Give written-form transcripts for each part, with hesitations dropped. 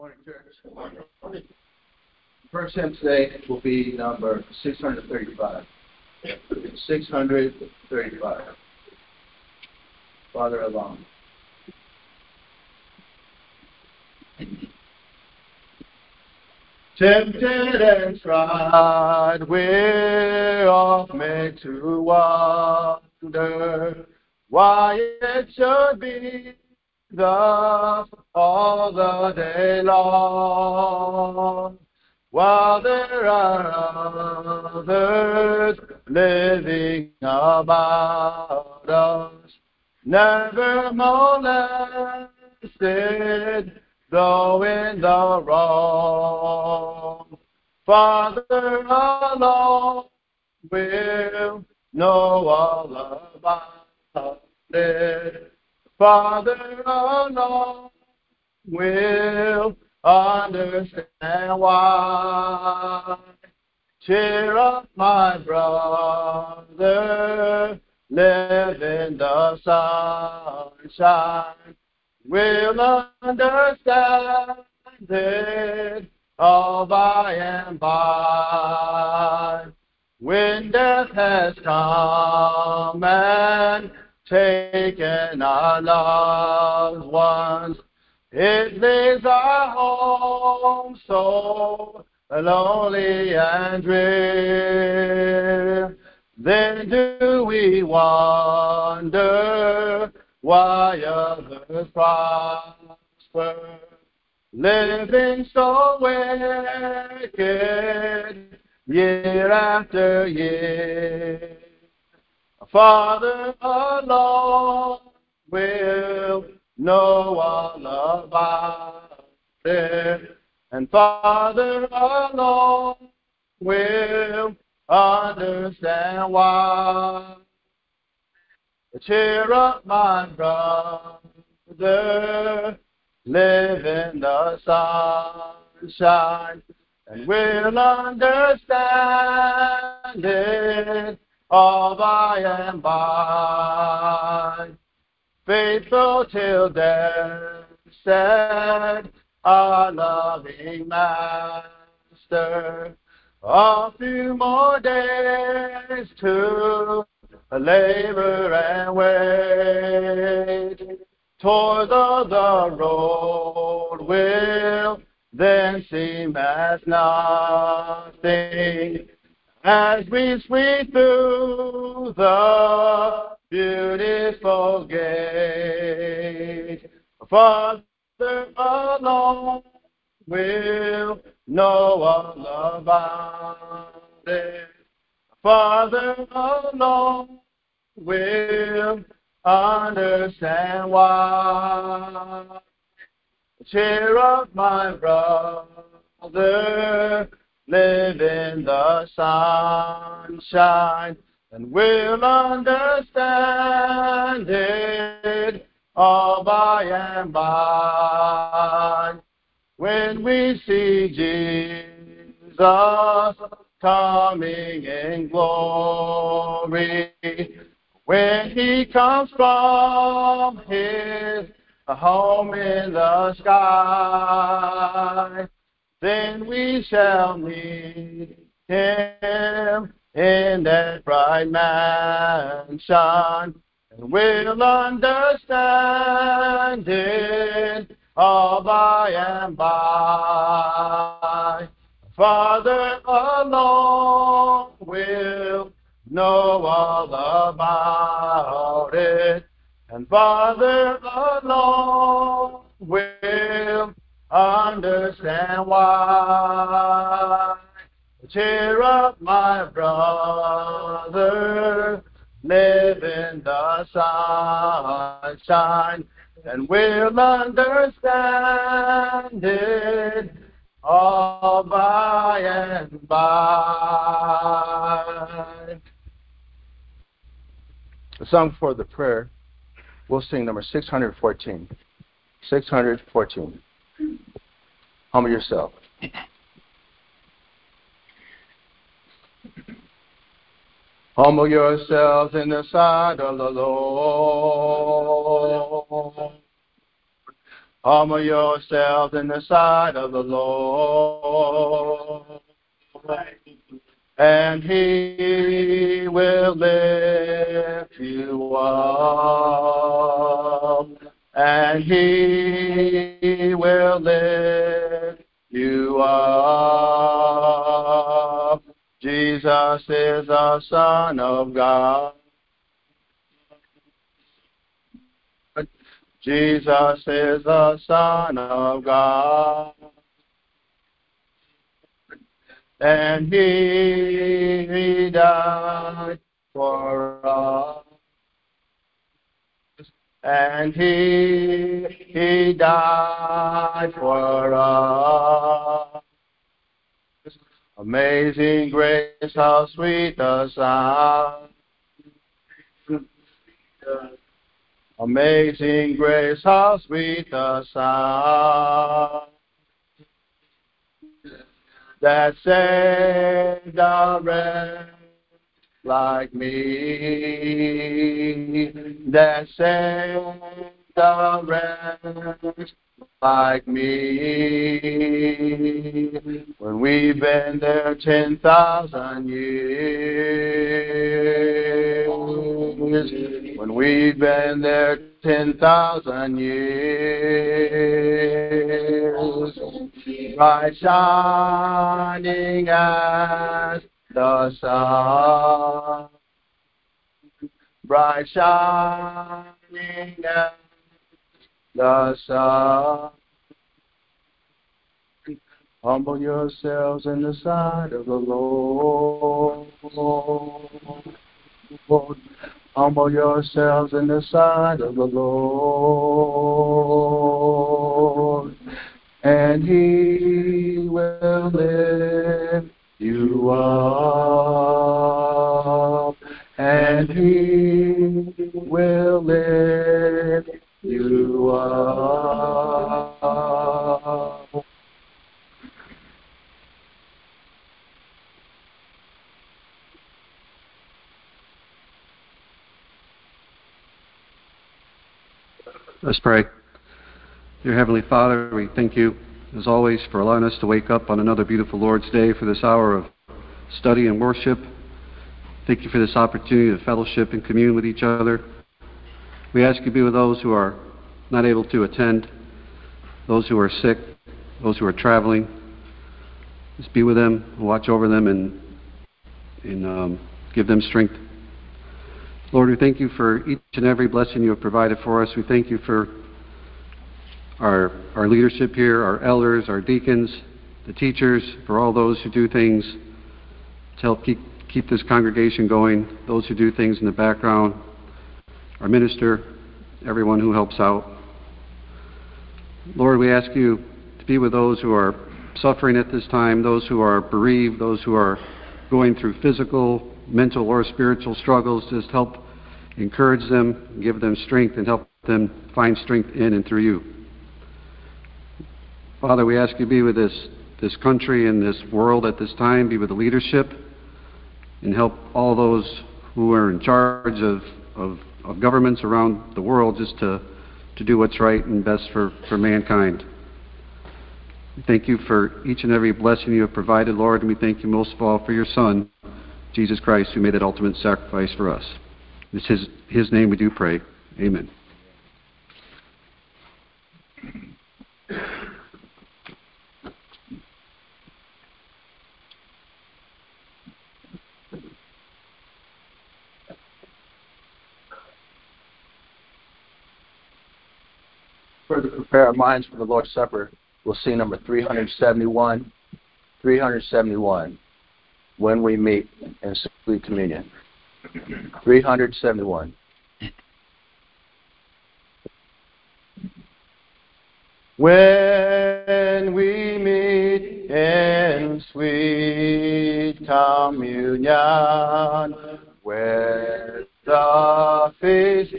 Morning, church. First hymn today will be number 635. 635. Father alone. Tempted and tried, we're oft made to wonder why it should be thus all the day long, while there are others living about us, never molested, though in the wrong. Father alone will know all about it. Father alone will understand why. Cheer up, my brother, live in the sunshine. We'll understand it all by and by. When death has come and taken our loved ones, it leaves our home so lonely and drear. Then do we wonder why others prosper, living so wicked year after year. Father alone will know all about it, and Father alone will understand why. Cheer up, my brother, live in the sunshine, and we'll understand it all by and by. Faithful till death, said our loving Master, a few more days to labor and wait. Toils of the road will then seem as nothing as we sweep through the beautiful gate. Father alone will know all about it. Father alone will understand why. Cheer up, my brother, live in the sunshine, and we'll understand it all by and by. When we see Jesus coming in glory, when he comes from his home in the sky, then we shall meet him in that bright mansion, and we'll understand it all by and by. Father alone will know all about it, and Father alone will understand why. Cheer up, my brother, live in the sunshine, and we'll understand it all by and by. The song for the prayer, we'll sing number 614. 614. Humble yourself. Humble yourselves in the sight of the Lord, Humble yourselves in the sight of the Lord, and He will lift you up, and He will lift you up. Jesus is the Son of God. Jesus is the Son of God, and He died for us, and He died for us. Amazing grace, how sweet the sound. Amazing grace, how sweet the sound that saved a wretch like me, that saved a wretch like me. When we've been there 10,000 years, when we've been there 10,000 years, bright shining as the sun, bright shining as the sun. Humble yourselves in the sight of the Lord. Humble yourselves in the sight of the Lord, and He will lift you up, and He will lift you up. Let's pray. Dear Heavenly Father, we thank you, as always, for allowing us to wake up on another beautiful Lord's Day for this hour of study and worship. Thank you for this opportunity to fellowship and commune with each other. We ask you to be with those who are not able to attend, those who are sick, those who are traveling. Just be with them, watch over them, and give them strength. Lord, we thank you for each and every blessing you have provided for us. We thank you for our leadership here, our elders, our deacons, the teachers, for all those who do things to help keep this congregation going, those who do things in the background, our minister, everyone who helps out. Lord, we ask you to be with those who are suffering at this time, those who are bereaved, those who are going through physical, mental, or spiritual struggles. Just help encourage them, give them strength, and help them find strength in and through you. Father, we ask you to be with this country and this world at this time, be with the leadership, and help all those who are in charge of governments around the world just to do what's right and best for mankind. We thank you for each and every blessing you have provided, Lord, and we thank you most of all for your Son, Jesus Christ, who made that ultimate sacrifice for us. It's his name we do pray. Amen. Further prepare our minds for the Lord's Supper, we'll sing number 371, 371, When We Meet in Sweet Communion. 371. When we meet in sweet communion, where the feast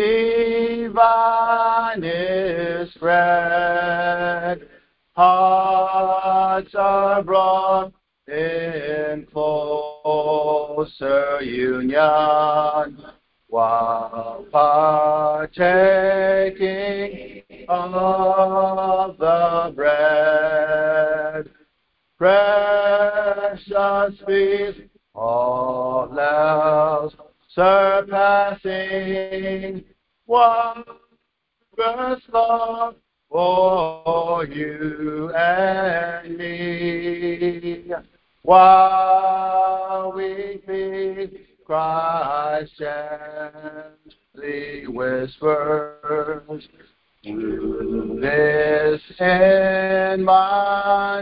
divine is spread, hearts are brought in closer union, while partaking of the bread, precious feast, all else surpassing, wondrous love for you and me. While we feast, Christ gently whispers, do this in my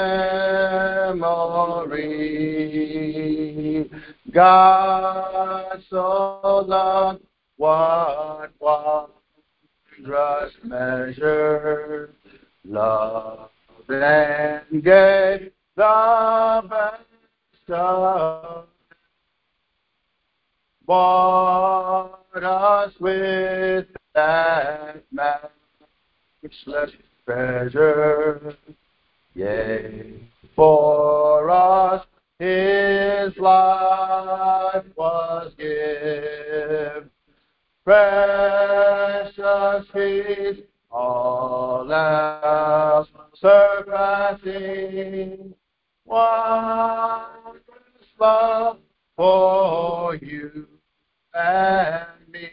memory. God so loved, what wondrous measure, love and gave the best of, bought us with that matchless treasure. Yea, for us his life was given. Precious peace, all else surpassing, wondrous love for you and me.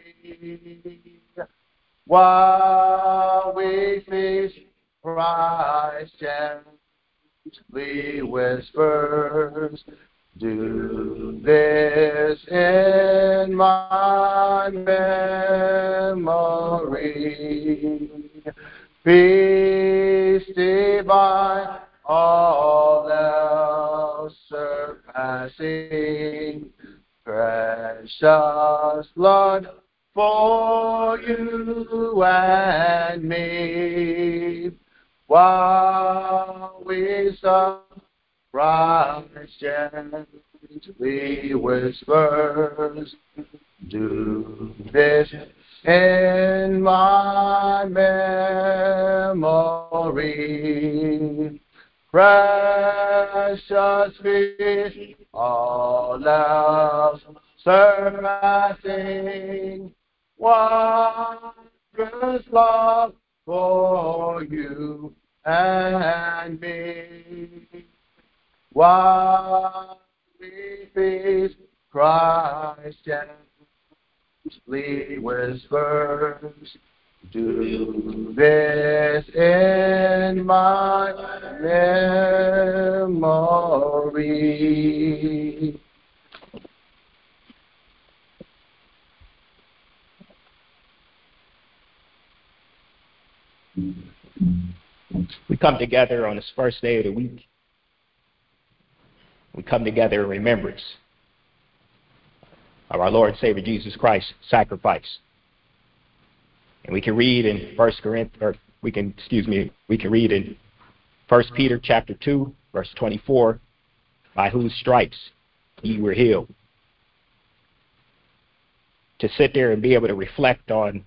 While we feast, Christ gently whispers, do this in my memory. Peace divine, all else surpassing, precious blood for you and me. While we suffer, Christ gently whispers, do this in my memory. Precious peace, all else surpassing, wondrous love for you and me. While we feast, Christ gently whispers, do this in my memory. We come together on this first day of the week. We come together in remembrance of our Lord and Savior Jesus Christ's sacrifice. And we can read in we can read in 1 Peter chapter 2, verse 24, by whose stripes ye were healed. To sit there and be able to reflect on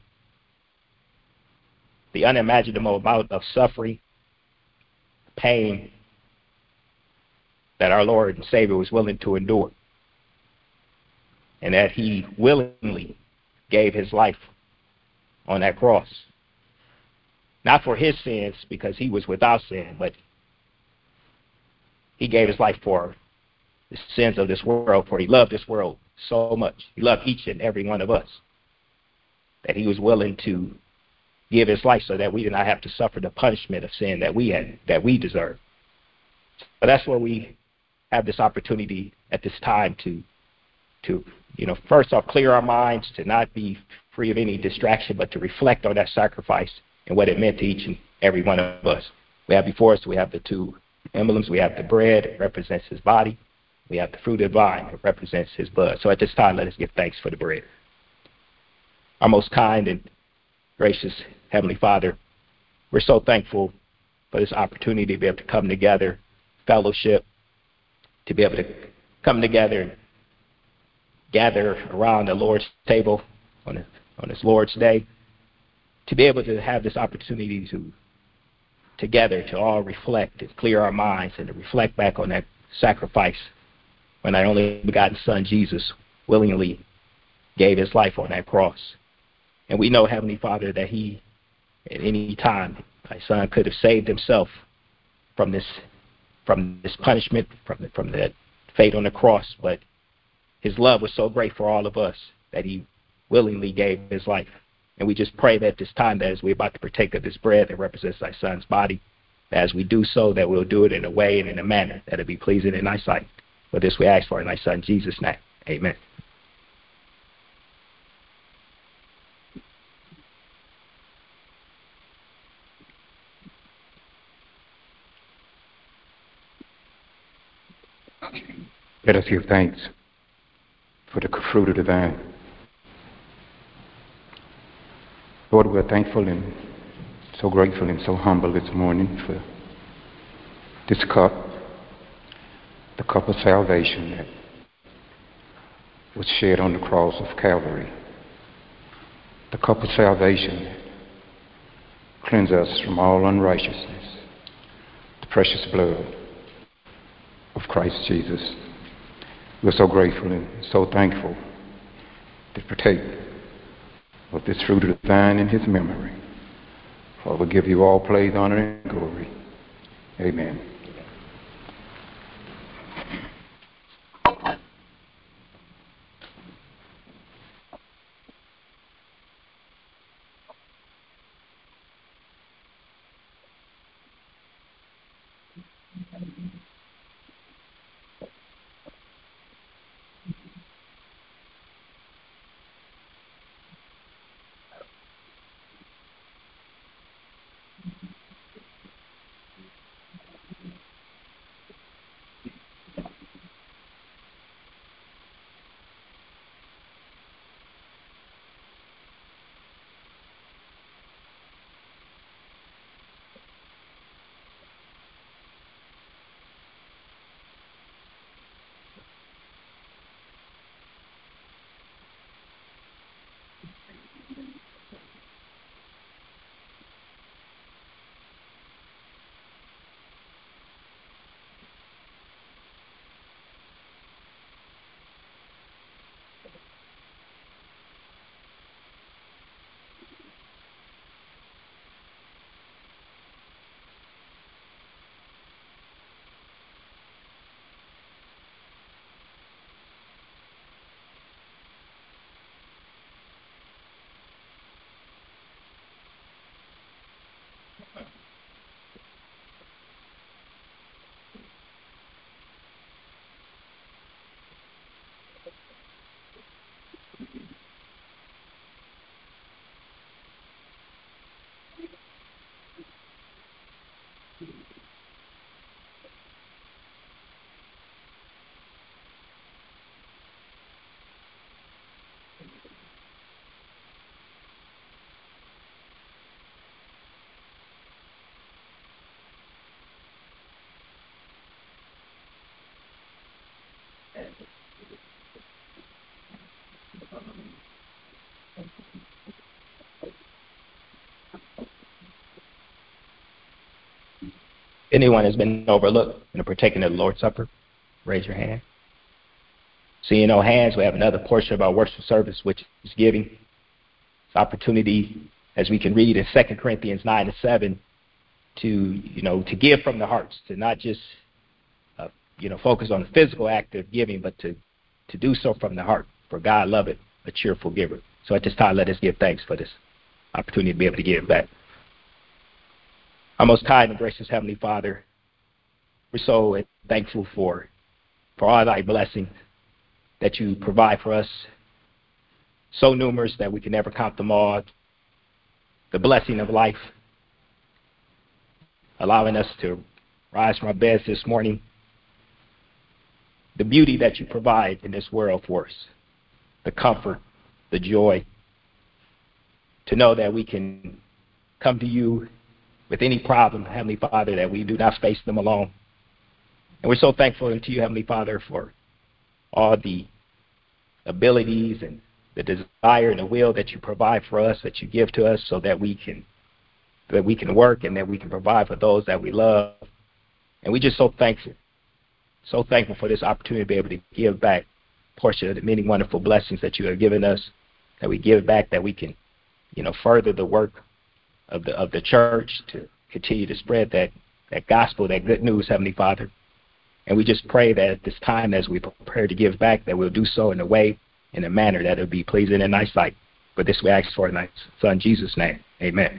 the unimaginable amount of suffering, pain that our Lord and Savior was willing to endure, and that he willingly gave his life on that cross. Not for his sins, because he was without sin, but he gave his life for the sins of this world, for he loved this world so much. He loved each and every one of us, that he was willing to give his life so that we did not have to suffer the punishment of sin that we deserve. But that's where we have this opportunity at this time to first off, clear our minds, to not be free of any distraction, but to reflect on that sacrifice and what it meant to each and every one of us. We have before us, we have the two emblems. We have the bread, it represents his body. We have the fruit of the vine, it represents his blood. So at this time, let us give thanks for the bread. Our most kind and gracious Heavenly Father, we're so thankful for this opportunity to be able to come together, fellowship, to be able to come together and gather around the Lord's table on this Lord's Day, to be able to have this opportunity to together to all reflect and clear our minds and to reflect back on that sacrifice when our only begotten Son, Jesus, willingly gave his life on that cross. And we know, Heavenly Father, that he At any time, thy son could have saved himself from this punishment, from the fate on the cross, but his love was so great for all of us that he willingly gave his life. And we just pray that this time, that as we're about to partake of this bread that represents thy son's body, as we do so, that we'll do it in a way and in a manner that will be pleasing in thy sight. For this we ask for in thy son Jesus' name. Amen. Let us give thanks for the fruit of the vine. Lord, we're thankful and so grateful and so humble this morning for this cup, the cup of salvation that was shed on the cross of Calvary, the cup of salvation that cleanses us from all unrighteousness, the precious blood of Christ Jesus. We're so grateful and so thankful to partake of this fruit of the vine in his memory. For we give you all praise, honor, and glory. Amen. Anyone has been overlooked in partaking of the Lord's Supper, raise your hand. Seeing no hands, we have another portion of our worship service, which is giving. It's opportunity, as we can read in 2 Corinthians 9-7, to give from the hearts, to not just focus on the physical act of giving, but to do so from the heart. For God loveth a cheerful giver. So at this time, let us give thanks for this opportunity to be able to give back. Our most kind and gracious Heavenly Father, we're so thankful for all thy blessings that you provide for us, so numerous that we can never count them all. The blessing of life, allowing us to rise from our beds this morning, the beauty that you provide in this world for us, the comfort, the joy, to know that we can come to you with any problem, Heavenly Father, that we do not face them alone. And we're so thankful to you, Heavenly Father, for all the abilities and the desire and the will that you provide for us, that you give to us, so that we can work and that we can provide for those that we love. And we're just so thankful for this opportunity to be able to give back a portion of the many wonderful blessings that you have given us, that we give back, that we can, further the work of the church to continue to spread that gospel, that good news, Heavenly Father. And we just pray that at this time, as we prepare to give back, that we'll do so in a way, in a manner that will be pleasing in thy sight. For this we ask for in thy Son, Jesus' name. Amen.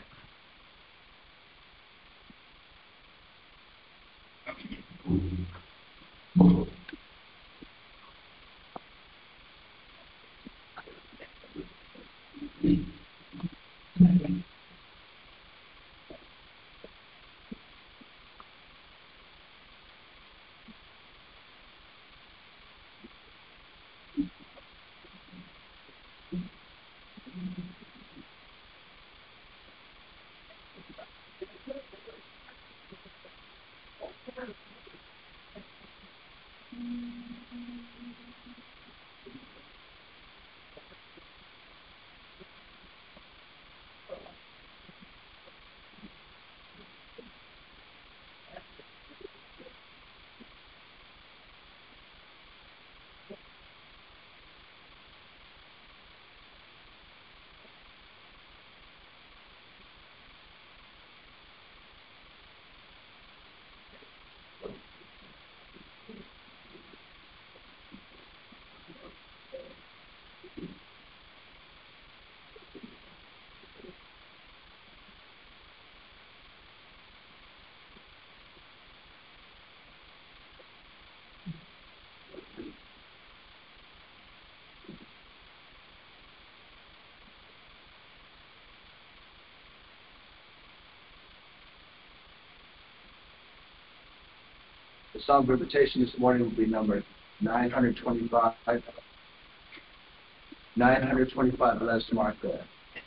The song of invitation this morning will be number 925. 925, let's mark that.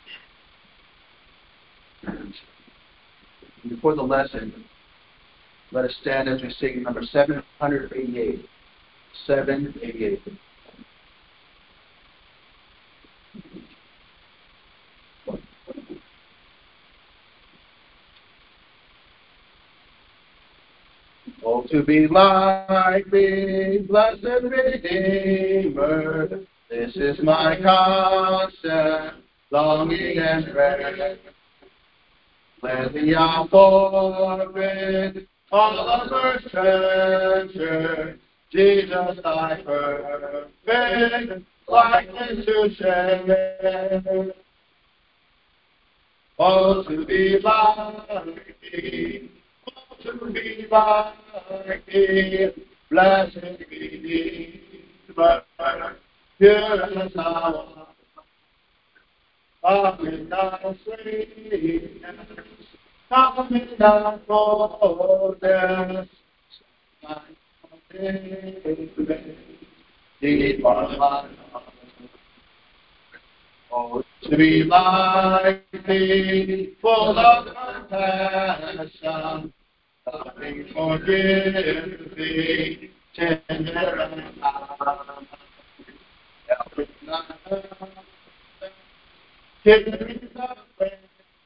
Before the lesson, let us stand as we sing number 788. 788. Oh, to be like thee, blessed Redeemer, this is my constant longing and prayer. Let me forfeit all of earth's treasure, Jesus, thy perfect likeness to share. Oh, to be like thee, to be like thee, blessed Redeemer, pure as thou art, come in thy sweetness, come in thy fullness, deep on my heart. Oh, to be like thee, full of compassion, loving, forgiving, tender and kind. Help me not carry the way,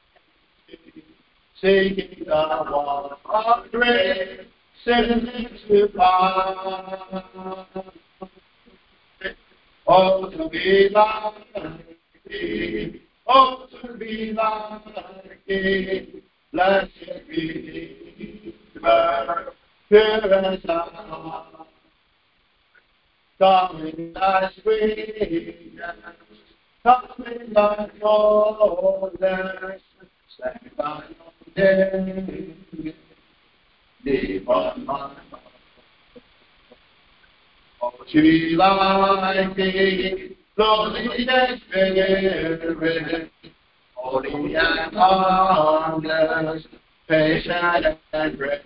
seeking the one of grace, sinners to find. Oh, to be like thee, oh, to be like thee, blessed Redeemer, pure as thou art. Come in thy sweetness, come in thy fullness, sanctify your name, deep on my heart. Oh, to be like thee, lowly and spirit, holy and harmless, patient and brave,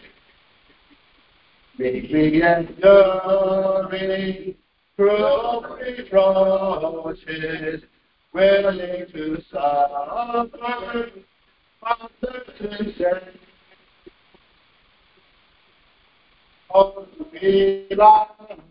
meekly enduring cruel reproaches, willing to suffer, Father to save. Oh, to be like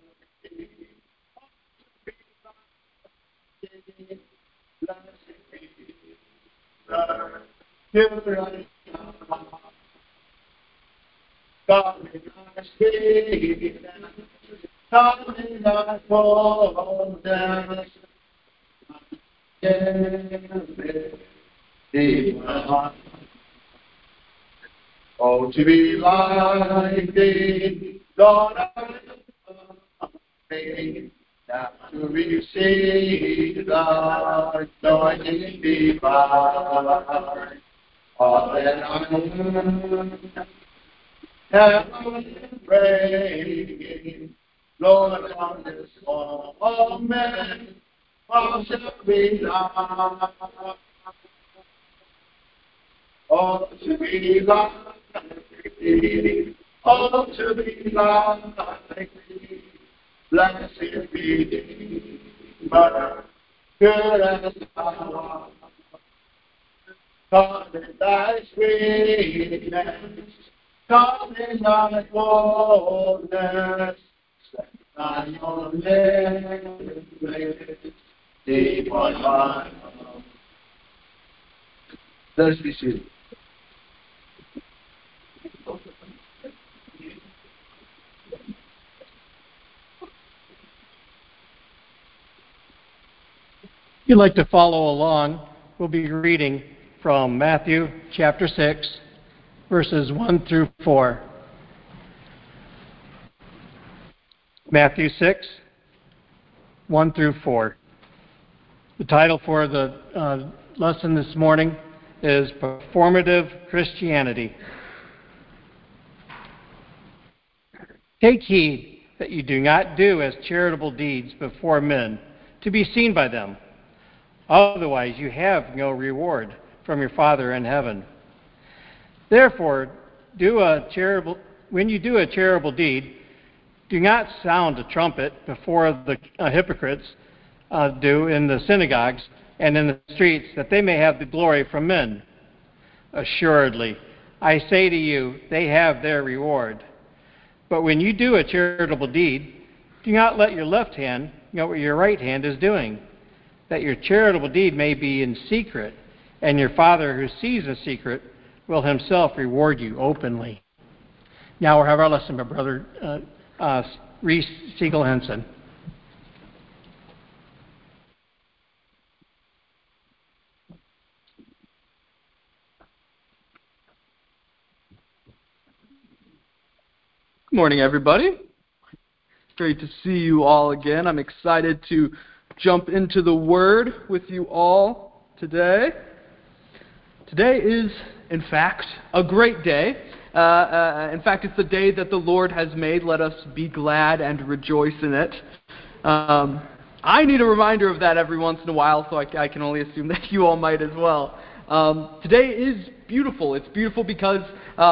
God in our sweetness, God in our fullness, deep on Oh, to be like thee, Lord, I pray, that to receive thy anointing divine. All that I have prayed, Lord, on this moment, how shall we love? Oh, to be like thee, oh, to be like thee, blessed be Redeemer, good as thou art. Come in thy sweetness, come in thy boldness, set thy own lips, deep on my heart. Let us be seated. If you'd like to follow along, we'll be reading from Matthew chapter 6, verses 1 through 4. Matthew 6, 1 through 4. The title for the lesson this morning is Performative Christianity. Take heed that you do not do as charitable deeds before men, to be seen by them. Otherwise you have no reward from your Father in heaven. Therefore, when you do a charitable deed, do not sound a trumpet before the hypocrites do in the synagogues and in the streets, that they may have the glory from men. Assuredly, I say to you, they have their reward. But when you do a charitable deed, do not let your left hand know what your right hand is doing, that your charitable deed may be in secret, and your Father who sees in secret will himself reward you openly. Now we'll have our lesson by Brother Reese Siegel Henson. Good morning, everybody. It's great to see you all again. I'm excited to jump into the Word with you all today. Today is, in fact, a great day. In fact, it's the day that the Lord has made. Let us be glad and rejoice in it. I need a reminder of that every once in a while, so I can only assume that you all might as well. Today is beautiful. It's beautiful because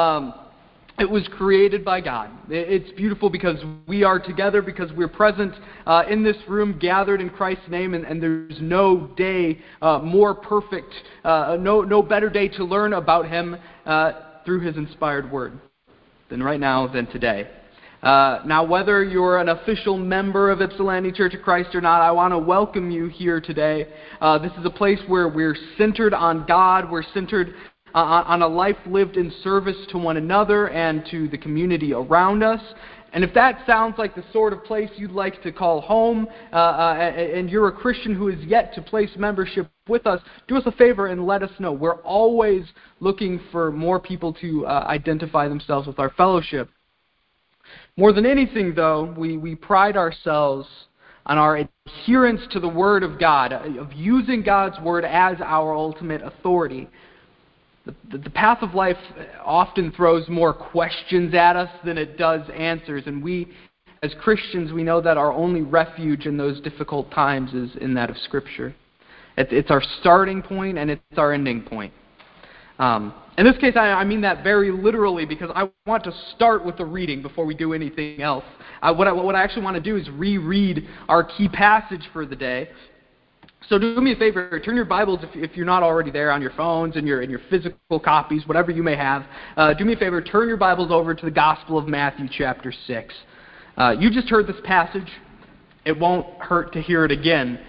it was created by God. It's beautiful because we are together, because we're present in this room, gathered in Christ's name, and there's no day more perfect, no better day to learn about Him through His inspired Word than right now, than today. Now, whether you're an official member of Ypsilanti Church of Christ or not, I want to welcome you here today. This is a place where we're centered on God. We're centered on a life lived in service to one another and to the community around us. And if that sounds like the sort of place you'd like to call home, and you're a Christian who is yet to place membership with us, do us a favor and let us know. We're always looking for more people to identify themselves with our fellowship. More than anything, though, we pride ourselves on our adherence to the Word of God, of using God's Word as our ultimate authority. The path of life often throws more questions at us than it does answers, and we, as Christians, we know that our only refuge in those difficult times is in that of Scripture. It's our starting point and it's our ending point. In this case, I mean that very literally, because I want to start with the reading before we do anything else. What I actually want to do is reread our key passage for the day. So do me a favor, turn your Bibles, if you're not already there, on your phones and your physical copies, whatever you may have. Do me a favor, turn your Bibles over to the Gospel of Matthew chapter 6. You just heard this passage. It won't hurt to hear it again.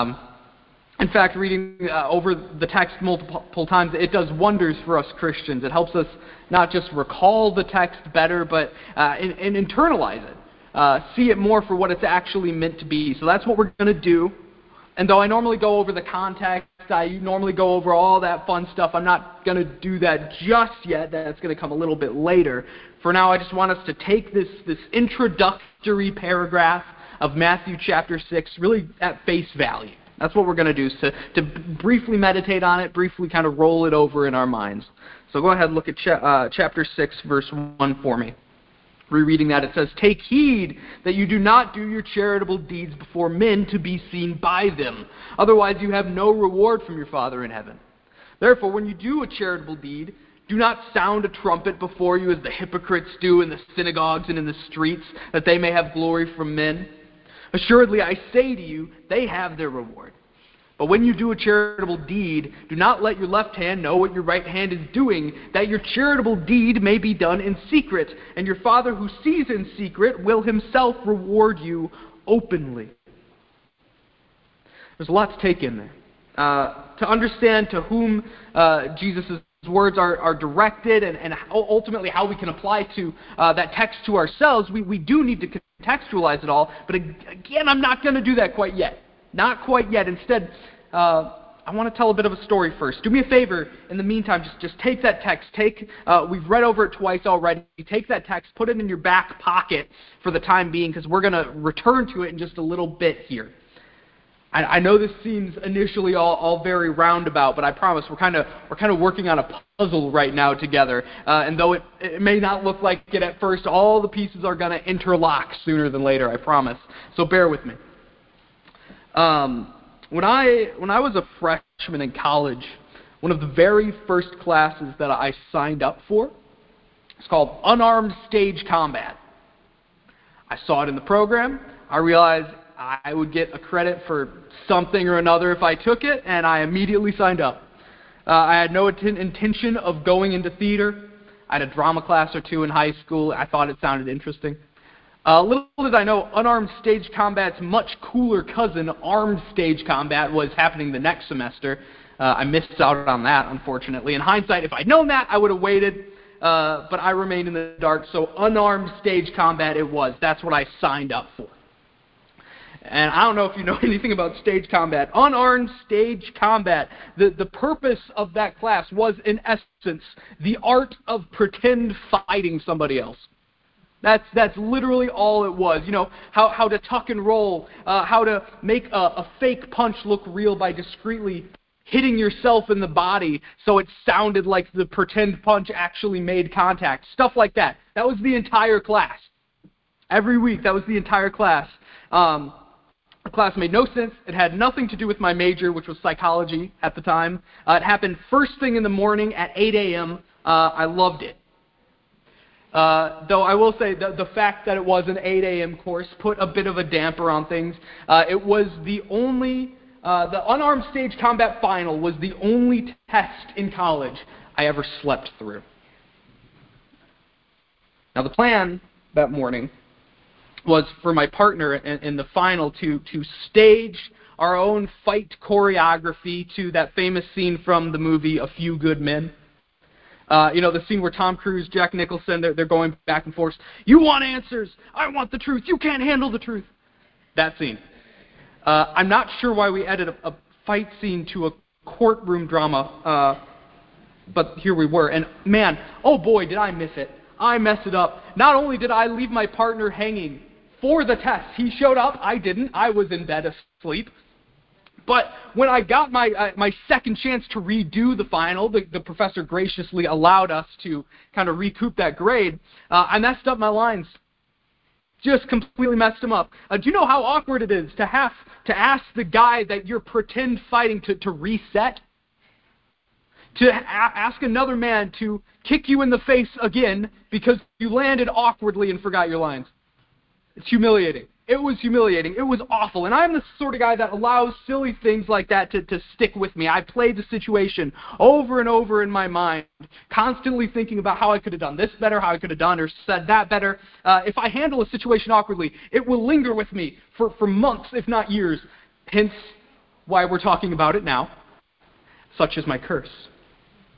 In fact, reading over the text multiple times, it does wonders for us Christians. It helps us not just recall the text better, but and internalize it. See it more for what it's actually meant to be. So that's what we're going to do. And though I normally go over the context I normally go over all that fun stuff. I'm not going to do that just yet. That's going to come a little bit later. For now, I just want us to take this introductory paragraph of Matthew chapter 6 really at face value. That's what we're going to do, to briefly meditate on it, briefly kind of roll it over in our minds. So go ahead and look at chapter 6, verse 1 for me. Rereading that, it says, "Take heed that you do not do your charitable deeds before men to be seen by them. Otherwise you have no reward from your Father in heaven. Therefore, when you do a charitable deed, do not sound a trumpet before you as the hypocrites do in the synagogues and in the streets, that they may have glory from men. Assuredly, I say to you, they have their reward. But when you do a charitable deed, do not let your left hand know what your right hand is doing, that your charitable deed may be done in secret, and your Father who sees in secret will himself reward you openly." There's a lot to take in there. To understand to whom Jesus' words are directed and ultimately how we can apply to that text to ourselves, we do need to contextualize it all. But again, I'm not going to do that quite yet. Not quite yet. Instead, I want to tell a bit of a story first. Do me a favor, in the meantime, just take that text. We've read over it twice already. Take that text, put it in your back pocket for the time being, because we're going to return to it in just a little bit here. I know this seems initially all very roundabout, but I promise we're kind of working on a puzzle right now together. And though it may not look like it at first, all the pieces are going to interlock sooner than later, I promise. So bear with me. When I was a freshman in college, one of the very first classes that I signed up for is called Unarmed Stage Combat. I saw it in the program. I realized I would get a credit for something or another if I took it, and I immediately signed up. I had no intention of going into theater. I had a drama class or two in high school. I thought it sounded interesting. Little did I know, Unarmed Stage Combat's much cooler cousin, Armed Stage Combat, was happening the next semester. I missed out on that, unfortunately. In hindsight, if I'd known that, I would have waited, but I remained in the dark, so Unarmed Stage Combat it was. That's what I signed up for. And I don't know if you know anything about stage combat. Unarmed stage combat, the purpose of that class was, in essence, the art of pretend fighting somebody else. That's literally all it was. You know, how to tuck and roll, how to make a fake punch look real by discreetly hitting yourself in the body so it sounded like the pretend punch actually made contact. Stuff like that. That was the entire class. Every week, that was the entire class. The class made no sense. It had nothing to do with my major, which was psychology at the time. It happened first thing in the morning at 8 a.m. I loved it. Though I will say the fact that it was an 8 a.m. course put a bit of a damper on things. It was the Unarmed Stage Combat Final was the only test in college I ever slept through. Now the plan that morning was for my partner in the final to stage our own fight choreography to that famous scene from the movie A Few Good Men. The scene where Tom Cruise, Jack Nicholson, they're going back and forth. You want answers. I want the truth. You can't handle the truth. That scene. I'm not sure why we added a fight scene to a courtroom drama, but here we were. And man, oh boy, did I miss it. I messed it up. Not only did I leave my partner hanging for the test, he showed up. I didn't. I was in bed asleep. But when I got my second chance to redo the final, the professor graciously allowed us to kind of recoup that grade. I messed up my lines. Just completely messed them up. Do you know how awkward it is to have to ask the guy that you're pretend fighting to reset? To ask another man to kick you in the face again because you landed awkwardly and forgot your lines. It's humiliating. It was humiliating. It was awful. And I'm the sort of guy that allows silly things like that to stick with me. I played the situation over and over in my mind, constantly thinking about how I could have done this better, how I could have done or said that better. If I handle a situation awkwardly, it will linger with me for months, if not years. Hence why we're talking about it now, such as my curse.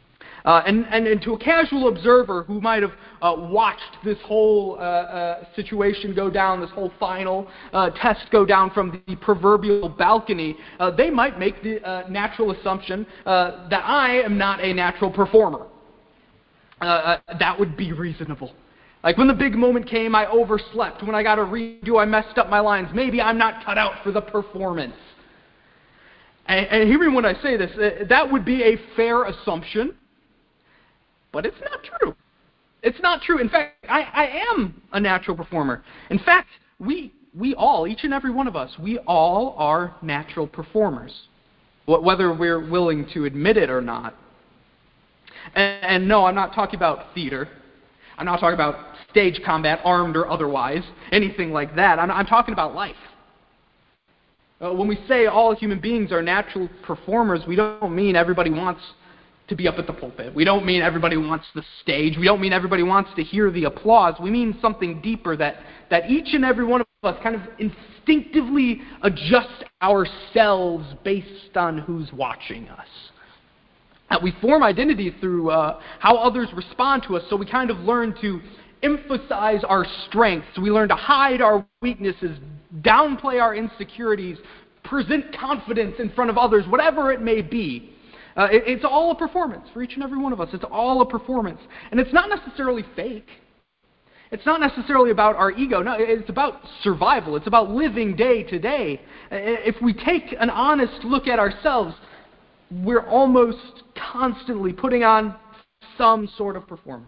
And to a casual observer who might have watched this whole situation go down, this whole final test go down from the proverbial balcony, they might make the natural assumption that I am not a natural performer. That would be reasonable. Like when the big moment came, I overslept. When I got a redo, I messed up my lines. Maybe I'm not cut out for the performance. And hear me when I say this, that would be a fair assumption, but it's not true. It's not true. In fact, I am a natural performer. In fact, we all, each and every one of us, we all are natural performers, whether we're willing to admit it or not. And no, I'm not talking about theater. I'm not talking about stage combat, armed or otherwise, anything like that. I'm talking about life. When we say all human beings are natural performers, we don't mean everybody wants to be up at the pulpit. We don't mean everybody wants the stage. We don't mean everybody wants to hear the applause. We mean something deeper, that each and every one of us kind of instinctively adjust ourselves based on who's watching us. That we form identity through how others respond to us, so we kind of learn to emphasize our strengths. We learn to hide our weaknesses, downplay our insecurities, present confidence in front of others, whatever it may be. It's all a performance for each and every one of us. It's all a performance. And it's not necessarily fake. It's not necessarily about our ego. No, it's about survival. It's about living day to day. If we take an honest look at ourselves, we're almost constantly putting on some sort of performance.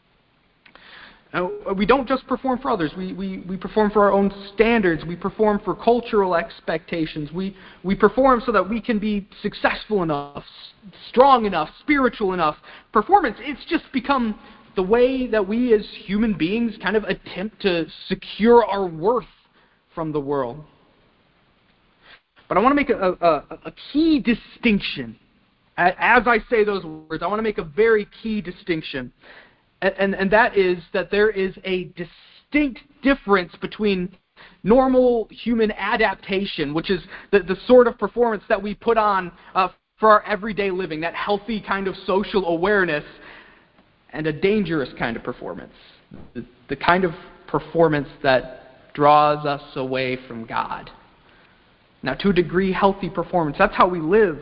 We don't just perform for others. We perform for our own standards. We perform for cultural expectations. We perform so that we can be successful enough, strong enough, spiritual enough. Performance, it's just become the way that we as human beings kind of attempt to secure our worth from the world. But I want to make a key distinction. As I say those words, I want to make a very key distinction. And that is that there is a distinct difference between normal human adaptation, which is the sort of performance that we put on for our everyday living, that healthy kind of social awareness, and a dangerous kind of performance, the kind of performance that draws us away from God. Now, to a degree, healthy performance, that's how we live.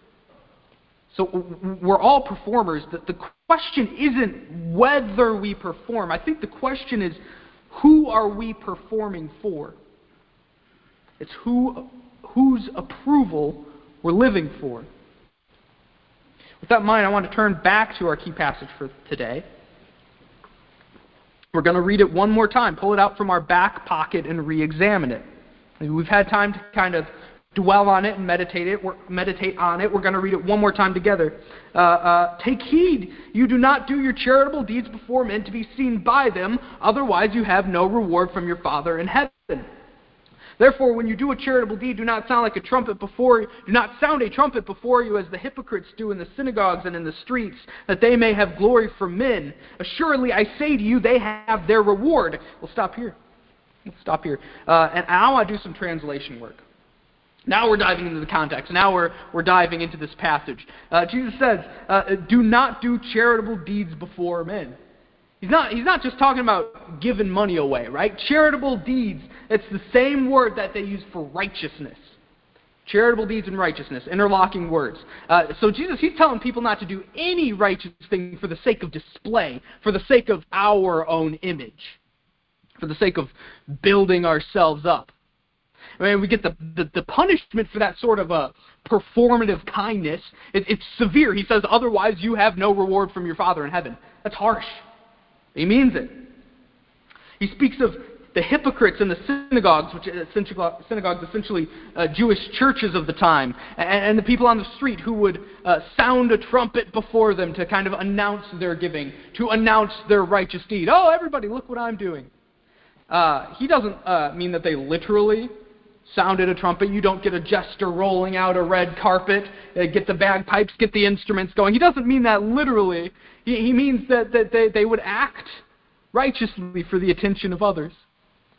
So we're all performers. The question isn't whether we perform. I think the question is, who are we performing for? It's whose approval we're living for. With that in mind, I want to turn back to our key passage for today. We're going to read it one more time, pull it out from our back pocket and re-examine it. We've had time to kind of dwell on it and meditate on it. We're going to read it one more time together. Take heed, you do not do your charitable deeds before men to be seen by them, otherwise you have no reward from your Father in heaven. Therefore, when you do a charitable deed, do not sound a trumpet before you, as the hypocrites do in the synagogues and in the streets, that they may have glory from men. Assuredly, I say to you, they have their reward. We'll stop here. And I want to do some translation work. Now we're diving into the context. Now we're diving into this passage. Jesus says, do not do charitable deeds before men. He's not just talking about giving money away, right? Charitable deeds, it's the same word that they use for righteousness. Charitable deeds and righteousness, interlocking words. So Jesus, he's telling people not to do any righteous thing for the sake of display, for the sake of our own image, for the sake of building ourselves up. I mean, we get the punishment for that sort of a performative kindness. It's severe. He says, otherwise you have no reward from your Father in heaven. That's harsh. He means it. He speaks of the hypocrites in the synagogues, which synagogues essentially Jewish churches of the time, and the people on the street who would sound a trumpet before them to kind of announce their giving, to announce their righteous deed. Oh, everybody, look what I'm doing. He doesn't mean that they literally sounded a trumpet. You don't get a jester rolling out a red carpet, get the bagpipes, get the instruments going. He doesn't mean that literally. He means that they would act righteously for the attention of others.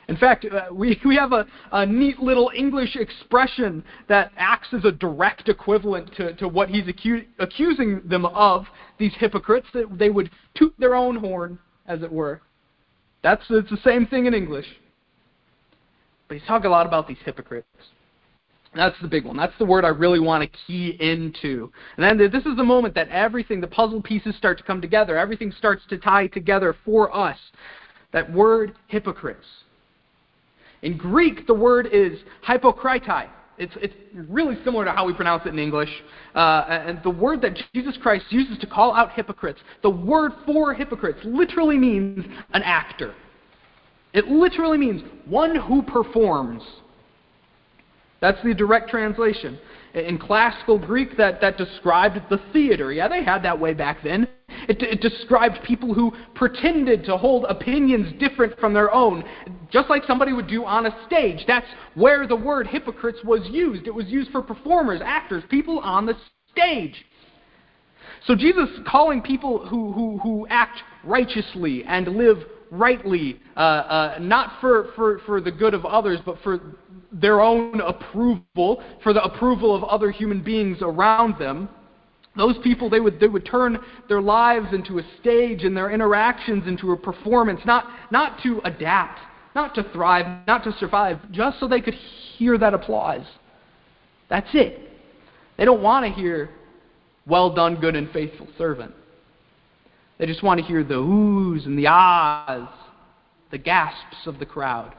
In fact, we have a neat little English expression that acts as a direct equivalent to what he's accusing them of, these hypocrites, that they would toot their own horn, as it were. It's the same thing in English. But he's talking a lot about these hypocrites. That's the big one. That's the word I really want to key into. And then this is the moment that everything, the puzzle pieces start to come together. Everything starts to tie together for us. That word, hypocrites. In Greek, the word is hypocritai. It's really similar to how we pronounce it in English. And the word that Jesus Christ uses to call out hypocrites, the word for hypocrites literally means an actor. It literally means one who performs. That's the direct translation. In classical Greek, that described the theater. Yeah, they had that way back then. It described people who pretended to hold opinions different from their own, just like somebody would do on a stage. That's where the word hypocrites was used. It was used for performers, actors, people on the stage. So Jesus calling people who act righteously and live rightly, not for the good of others, but for their own approval, for the approval of other human beings around them. Those people, they would turn their lives into a stage and their interactions into a performance, not to adapt, not to thrive, not to survive, just so they could hear that applause. That's it. They don't want to hear, "Well done, good and faithful servant." They just want to hear the oohs and the ahs, the gasps of the crowd.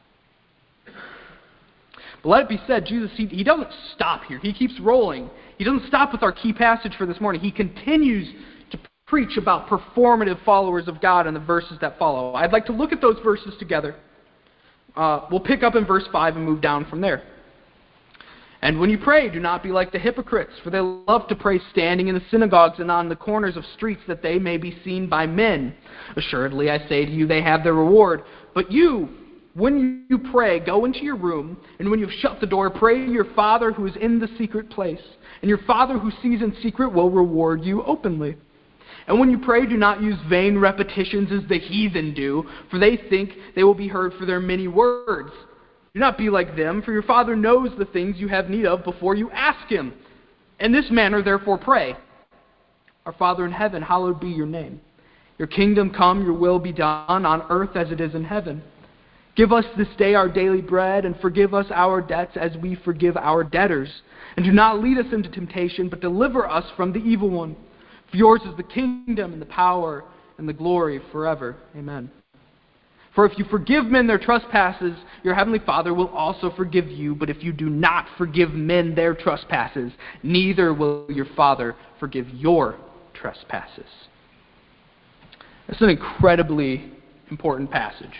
But let it be said, Jesus, he doesn't stop here. He keeps rolling. He doesn't stop with our key passage for this morning. He continues to preach about performative followers of God in the verses that follow. I'd like to look at those verses together. We'll pick up in verse 5 and move down from there. "And when you pray, do not be like the hypocrites, for they love to pray standing in the synagogues and on the corners of streets, that they may be seen by men. Assuredly, I say to you, they have their reward. But you, when you pray, go into your room, and when you've shut the door, pray to your Father who is in the secret place. And your Father who sees in secret will reward you openly. And when you pray, do not use vain repetitions as the heathen do, for they think they will be heard for their many words. Do not be like them, for your Father knows the things you have need of before you ask Him. In this manner, therefore, pray. Our Father in heaven, hallowed be your name. Your kingdom come, your will be done on earth as it is in heaven. Give us this day our daily bread, and forgive us our debts as we forgive our debtors. And do not lead us into temptation, but deliver us from the evil one. For yours is the kingdom and the power and the glory forever. Amen. For if you forgive men their trespasses, your heavenly Father will also forgive you. But if you do not forgive men their trespasses, neither will your Father forgive your trespasses." It's an incredibly important passage.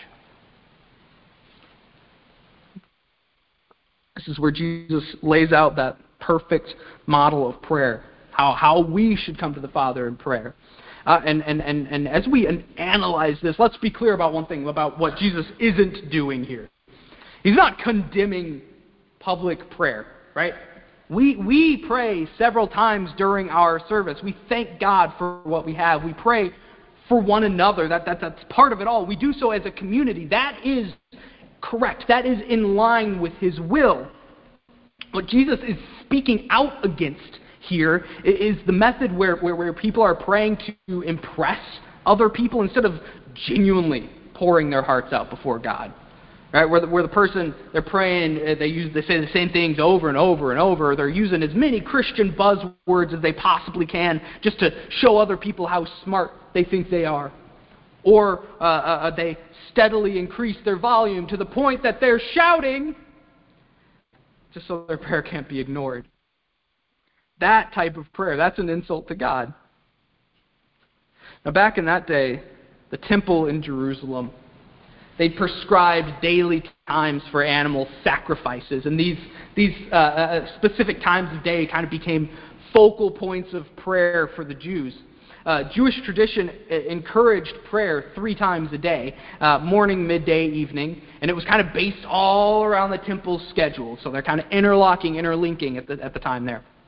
This is where Jesus lays out that perfect model of prayer, how we should come to the Father in prayer. And as we analyze this, let's be clear about one thing, about what Jesus isn't doing here. He's not condemning public prayer, right? We pray several times during our service. We thank God for what we have. We pray for one another. That's part of it all. We do so as a community. That is correct. That is in line with His will. What Jesus is speaking out against here is the method where people are praying to impress other people instead of genuinely pouring their hearts out before God. Right? Where the person, they're praying, they say the same things over and over and over. They're using as many Christian buzzwords as they possibly can just to show other people how smart they think they are. Or they steadily increase their volume to the point that they're shouting just so their prayer can't be ignored. That type of prayer, that's an insult to God. Now back in that day, the temple in Jerusalem, they prescribed daily times for animal sacrifices, and these specific times of day kind of became focal points of prayer for the Jews. Jewish tradition encouraged prayer 3 times a day, morning, midday, evening, and it was kind of based all around the temple's schedule. So they're kind of interlinking at the time there.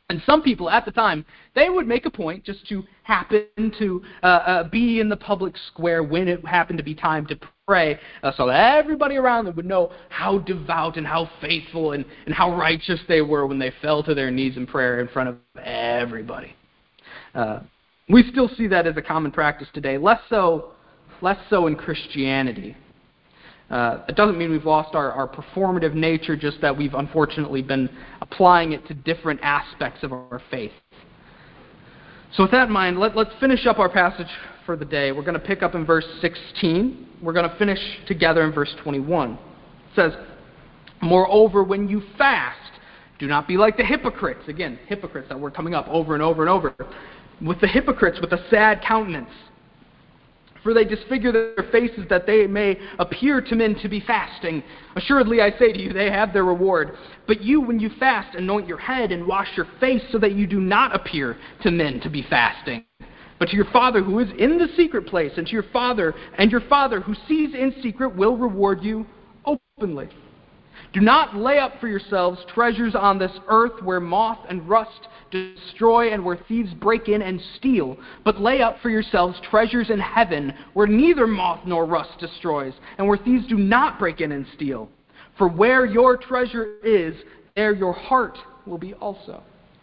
And some people at the time, they would make a point just to happen to be in the public square when it happened to be time to pray, so that everybody around them would know how devout and how faithful and how righteous they were when they fell to their knees in prayer in front of everybody. We still see that as a common practice today, less so in Christianity. It doesn't mean we've lost our performative nature, just that we've unfortunately been applying it to different aspects of our faith. So with that in mind, let's finish up our passage for the day. We're going to pick up in verse 16. We're going to finish together in verse 21. It says, "Moreover, when you fast, do not be like the hypocrites." Again, hypocrites, that word coming up over and over and over. "With the hypocrites with a sad countenance. For they disfigure their faces that they may appear to men to be fasting. Assuredly, I say to you, they have their reward. But you, when you fast, anoint your head and wash your face so that you do not appear to men to be fasting. But to your Father who is in the secret place, and to your Father who sees in secret will reward you openly. Do not lay up for yourselves treasures on this earth where moth and rust destroy and where thieves break in and steal, but lay up for yourselves treasures in heaven where neither moth nor rust destroys and where thieves do not break in and steal. For where your treasure is, there your heart will be also."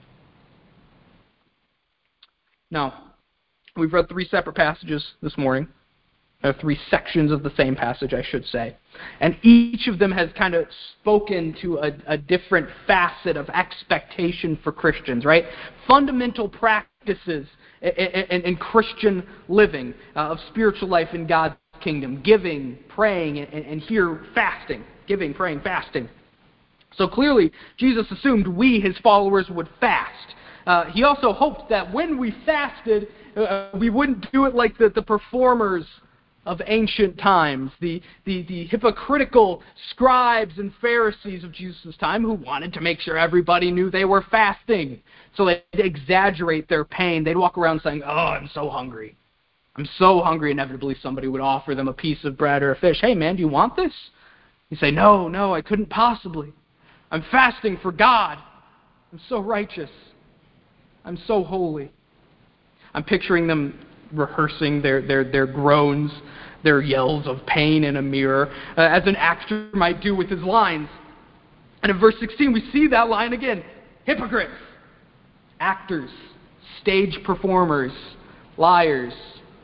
Now, we've read 3 separate passages this morning. 3 sections of the same passage, I should say. And each of them has kind of spoken to a different facet of expectation for Christians, right? Fundamental practices in Christian living, of spiritual life in God's kingdom. Giving, praying, and here fasting. Giving, praying, fasting. So clearly, Jesus assumed we, his followers, would fast. He also hoped that when we fasted, we wouldn't do it like the performers of ancient times, the hypocritical scribes and Pharisees of Jesus' time who wanted to make sure everybody knew they were fasting. So they'd exaggerate their pain. They'd walk around saying, "Oh, I'm so hungry. I'm so hungry." Inevitably, somebody would offer them a piece of bread or a fish. "Hey, man, do you want this?" You say, No, I couldn't possibly. I'm fasting for God. I'm so righteous. I'm so holy." I'm picturing them rehearsing their groans, their yells of pain in a mirror, as an actor might do with his lines. And in verse 16, we see that line again. Hypocrites, actors, stage performers, liars.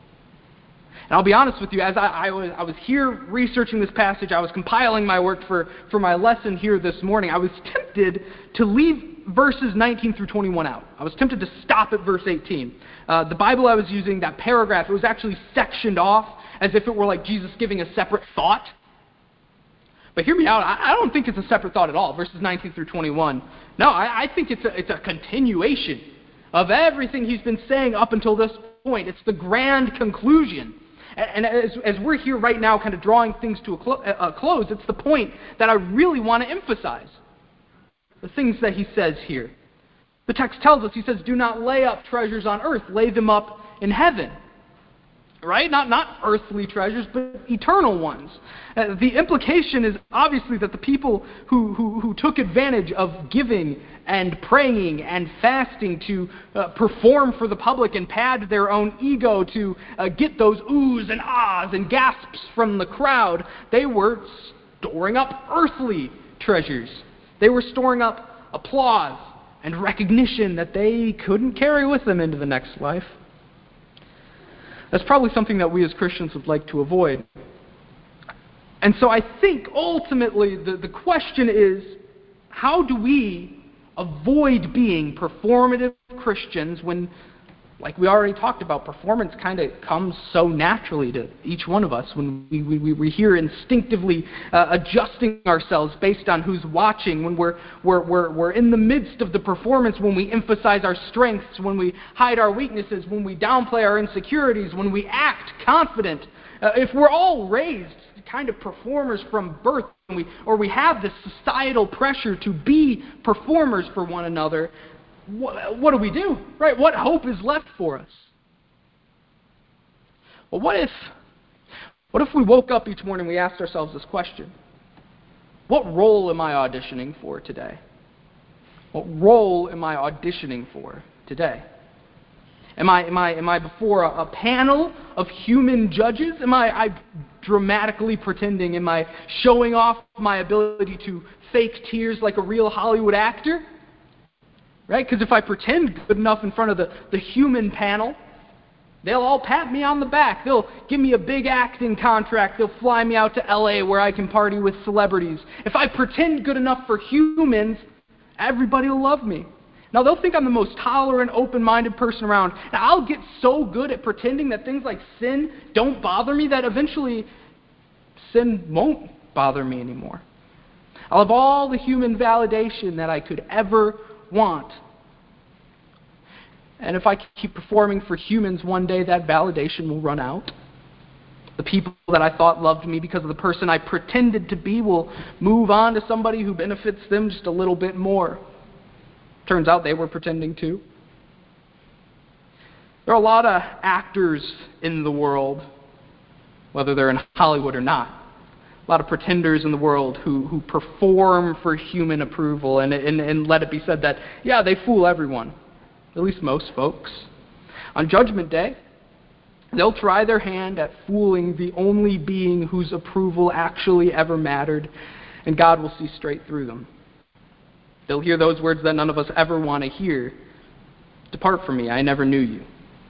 And I'll be honest with you, as I was here researching this passage, I was compiling my work for my lesson here this morning, I was tempted to leave verses 19 through 21 out. I was tempted to stop at verse 18. The Bible I was using, that paragraph, it was actually sectioned off as if it were like Jesus giving a separate thought. But hear me out, I don't think it's a separate thought at all, verses 19 through 21. No, I think it's a continuation of everything he's been saying up until this point. It's the grand conclusion. And as we're here right now kind of drawing things to a close, it's the point that I really want to emphasize. The things that he says here. The text tells us, he says, do not lay up treasures on earth, lay them up in heaven. Right? Not earthly treasures, but eternal ones. The implication is obviously that the people who took advantage of giving and praying and fasting to perform for the public and pad their own ego to get those oohs and ahs and gasps from the crowd, they were storing up earthly treasures. They were storing up applause and recognition that they couldn't carry with them into the next life. That's probably something that we as Christians would like to avoid. And so I think ultimately the question is, how do we avoid being performative Christians when, like we already talked about, performance kind of comes so naturally to each one of us when we're here instinctively adjusting ourselves based on who's watching, when we're in the midst of the performance, when we emphasize our strengths, when we hide our weaknesses, when we downplay our insecurities, when we act confident. If we're all raised kind of performers from birth, or we have this societal pressure to be performers for one another, what do we do? Right? What hope is left for us? Well, what if we woke up each morning and we asked ourselves this question? What role am I auditioning for today? What role am I auditioning for today? Am I before a panel of human judges? Am I dramatically pretending? Am I showing off my ability to fake tears like a real Hollywood actor? Right? Because if I pretend good enough in front of the human panel, they'll all pat me on the back. They'll give me a big acting contract. They'll fly me out to LA where I can party with celebrities. If I pretend good enough for humans, everybody will love me. Now, they'll think I'm the most tolerant, open-minded person around. Now, I'll get so good at pretending that things like sin don't bother me that eventually sin won't bother me anymore. I'll have all the human validation that I could ever want. And if I keep performing for humans, one day that validation will run out. The people that I thought loved me because of the person I pretended to be will move on to somebody who benefits them just a little bit more. Turns out they were pretending too. There are a lot of actors in the world, whether they're in Hollywood or not. A lot of pretenders in the world who perform for human approval. And let it be said that, yeah, they fool everyone, at least most folks. On Judgment Day, they'll try their hand at fooling the only being whose approval actually ever mattered, and God will see straight through them. They'll hear those words that none of us ever want to hear. Depart from me, I never knew you.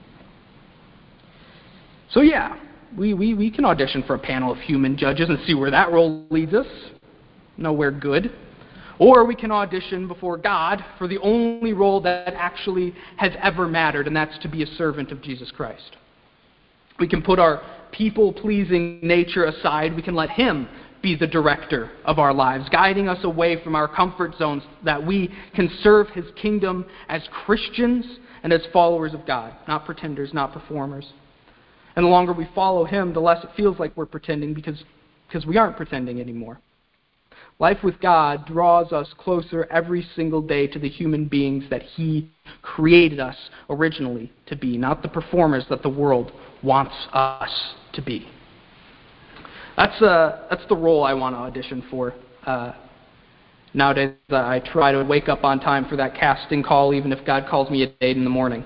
So yeah, we can audition for a panel of human judges and see where that role leads us. Nowhere good. Or we can audition before God for the only role that actually has ever mattered, and that's to be a servant of Jesus Christ. We can put our people-pleasing nature aside. We can let Him be the director of our lives, guiding us away from our comfort zones, that we can serve His kingdom as Christians and as followers of God, not pretenders, not performers. And the longer we follow Him, the less it feels like we're pretending, because we aren't pretending anymore. Life with God draws us closer every single day to the human beings that He created us originally to be, not the performers that the world wants us to be. That's the role I want to audition for. Nowadays, I try to wake up on time for that casting call, even if God calls me at 8 in the morning.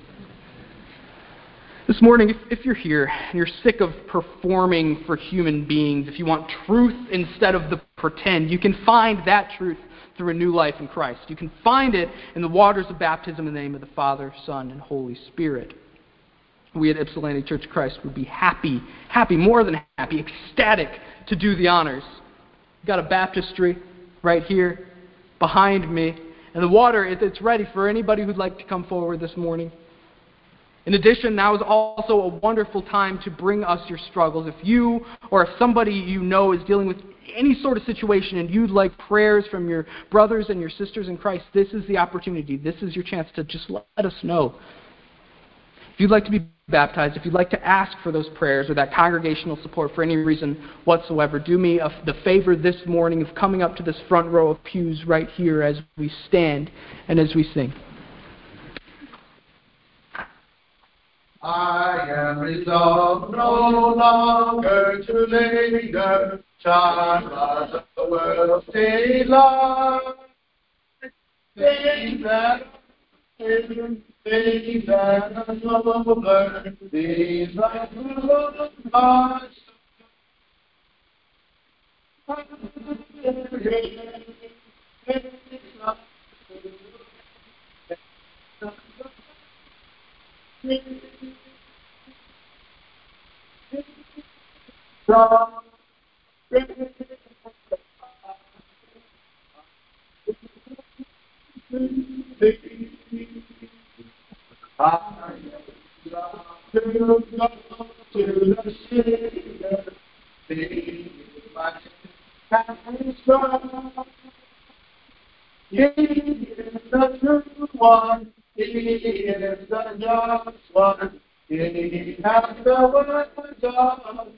This morning, if you're here and you're sick of performing for human beings, if you want truth instead of the pretend, you can find that truth through a new life in Christ. You can find it in the waters of baptism in the name of the Father, Son, and Holy Spirit. We at Ypsilanti Church of Christ would be happy, more than happy, ecstatic to do the honors. We've got a baptistry right here behind me, and the water, it's ready for anybody who'd like to come forward this morning. In addition, now is also a wonderful time to bring us your struggles. If you or if somebody you know is dealing with any sort of situation and you'd like prayers from your brothers and your sisters in Christ, this is the opportunity. This is your chance to just let us know. If you'd like to be baptized, if you'd like to ask for those prayers or that congregational support for any reason whatsoever, do me the favor this morning of coming up to this front row of pews right here as we stand and as we sing. I am resolved no longer to linger, charmed by the world's delight. Things that are over, these are the hearts. He is the true one, He is the just one, He has the words of God.